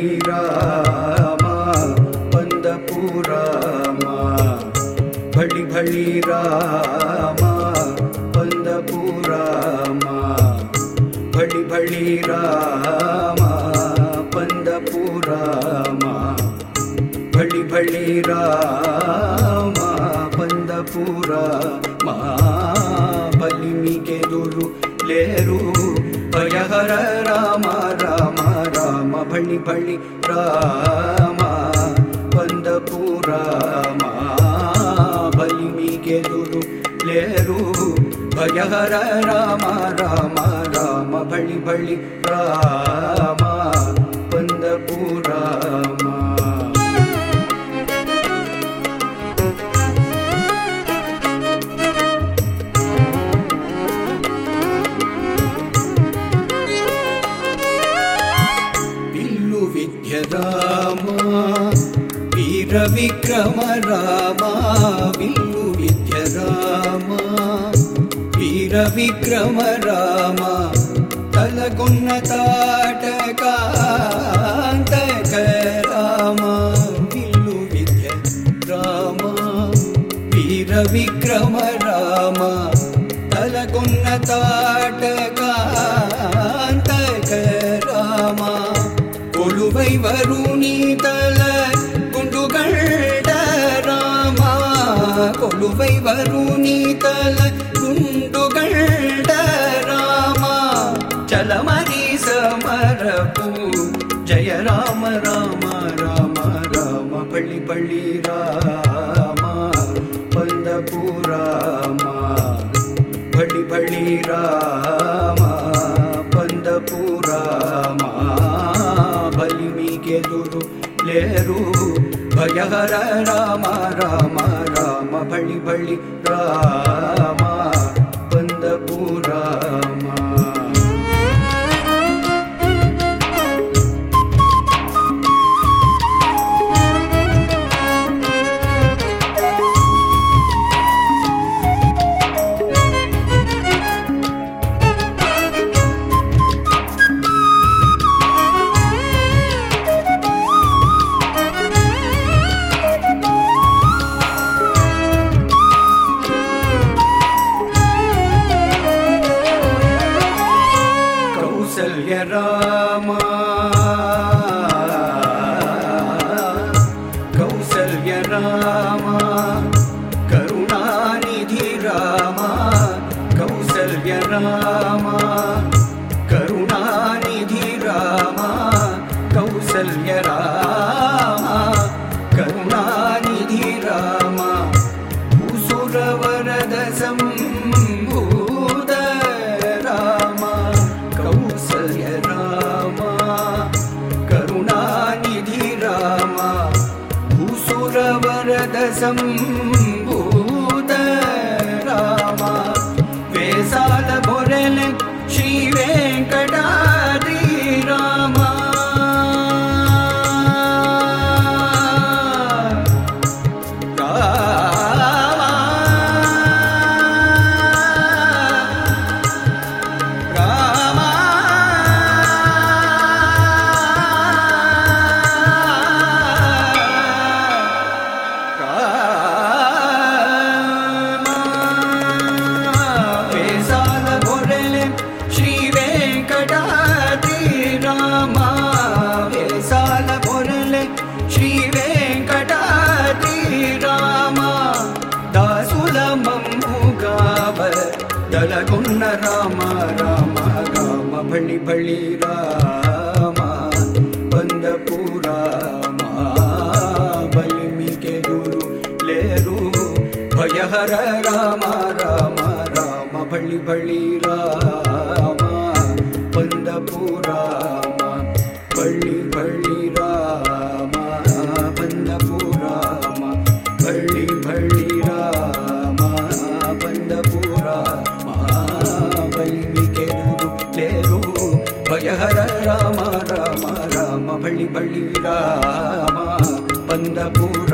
రామ పందపురామ భళి భళి రామ పందపురామ భళి భళి రామ పందపురామ భళి భళి రామ పందపురామ బలిమికెదురు లేరు భయహర రామ రామ రామ భళి భళి రామ పందపురామ బలిమికెదురు లేరు భయహర రామ రామ రామ భళి భళి రామ పందపురామ రామ వీర విక్రమ రామ విల్లు విద్య రామ వీర విక్రమ రామ తలగున్న తాటకాంతక రామ విల్లు విద్య రామ వీర విక్రమ రామ తలగున్న తాటకాంతక రామ కొలువై వరుణి తల గుండుగండ రామ కొలువై వరుణి తల గుండుగండ రామ చలమరి సమరపు జయ రామ రామ రామ రామ పళ్ళి పళ్ళి రామ పందపురామ పళ్ళి పళ్ళి రామ పందపురామ బలిమికెదురు లేరు భయహర రామ రామ రామ భళి భళి రామ పందపురామ కౌసల్య రామ కౌసల్య రామ కరుణానిధి రామ కౌసల్య రామ కరుణానిధి రామ కౌసల్య రామ కరుణానిధి రామ భూసుర వరద సంభూత రామ కౌసల్య రామ కరుణానిధి రామ భూసుర వరద సంభూత రామ వేసాల బొరెల శ్రీ వెంకటాద్రి రామ తలగున్న రామ రామ రామ భళి భళి రామ పందపురామ బలిమికెదురు లేరు భయహర రామ రామ రామ భళి భళి రామ పందపురామ భళి భళి రామ పందపురామ భళి భళి రామ పందపురామ బలిమికెదురు లేరు భయహర రామ రామ రామ భళి భళి రామ పందపురామ